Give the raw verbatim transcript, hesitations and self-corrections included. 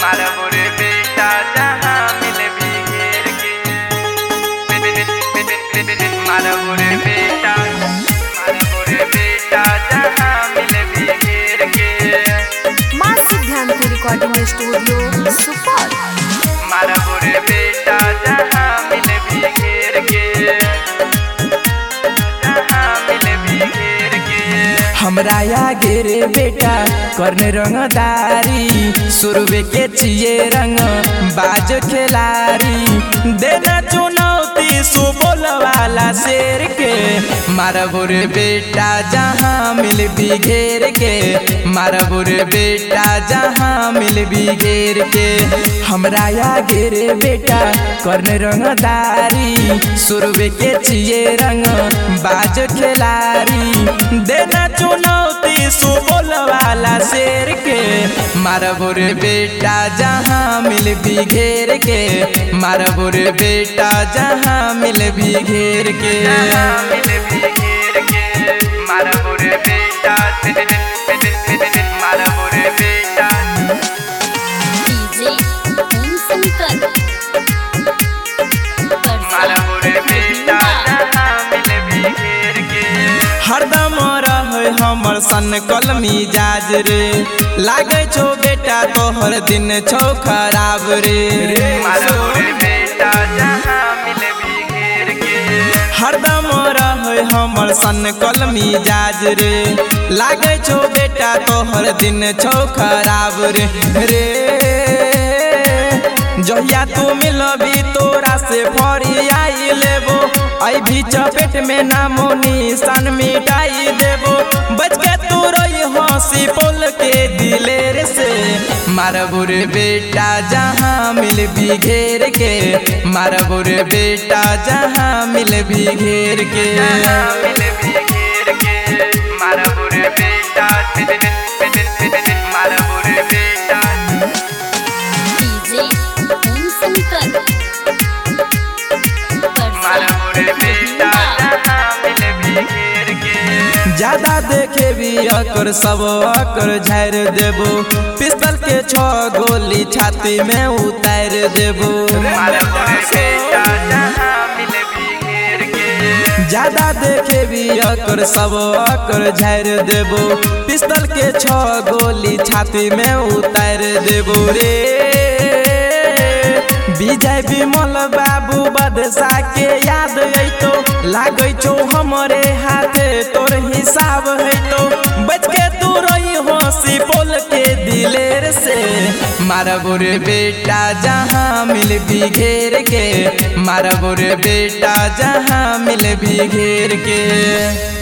मारबो रे बेटा जहाँ मिले भी घेर के, मारबो रे बेटा, मारबो रे बेटा जहाँ मिले भी घेर के। माँ सिद्धांत रिकॉर्डिंग स्टूडियो सुपौल। मारबो रे बेटा जहाँ मिले भी घेर के, जहाँ मिले भी घेर के। हमरा आगे रे बेटा करने रंगदारी, सुरवे के चिए रंग बाज खिलाड़ी, देना चुनौती सुबोल वाला शेर के। मारबो रे बेटा जहाँ मिल भी घेर के, मारबो रे बेटा जहाँ मिल भी घेर के। हमरा आगे रे बेटा करने रंगदारी, सुरवे के चिए रंग बाज खिलाड़ी, देना चुनौती सुबोल वाला शेर के। मारबो रे बेटा जहाँ मिल भी घेर के, मारबो रे बेटा जहाँ मिल भी घेर के, जहाँ मिले भी घेर के। मारबो रे बेटा, मारबो रे बेटा। डीजे ओम शंकर मारबो रे बेटा जहाँ मिले भी घेर के। हरदम रहे हमर सन कलमी जाज रे, लागे छो बेटा तोहर दिन छो खराब रे। मारबो रे बेटा जहाँ मिले भी घेर के। हरदम रहे हमर सन कलमी जाज रे, लागे छो बेटा तोहर दिन छो खराब रे। रे जहिया तू मिलबी तोरा से फरियाई लेबो, आई भी चपेट में नामो निशान मिटाई देबो। बच के तू रही हंसी बोल के दिलेर से। मारबो रे बेटा जहाँ मिल भी घेर के, मारबो रे बेटा जहाँ मिल भी घेर के, जहाँ मिले भी घेर के। मारबो रे बेटा, मारबो रे बेटा। डीजे ओम शंकर मारबो रे बेटा जहाँ मिले भी घेर के। ज्यादा देखे भी अकर सब अकर झाड़ देबो, पिस्तल के छो गोली छाती में उतार देबो। मारबो रे बेटा जहाँ मिले भी घेर के। ज्यादा देखे भी अकर सब अकर झाड़ देबो, पिस्तल के छो गोली छाती में उतार देबो रे। विजय विमल बाबू बदशा के याद अइतो, लागै छो हमरे हाथे तोर हिसाब हैतो। बच के तू रही हंसी बोल के दिलेर से। मारबो रे बेटा जहाँ मिल भी घेर के, मारबो रे बेटा जहाँ मिल भी घेर के।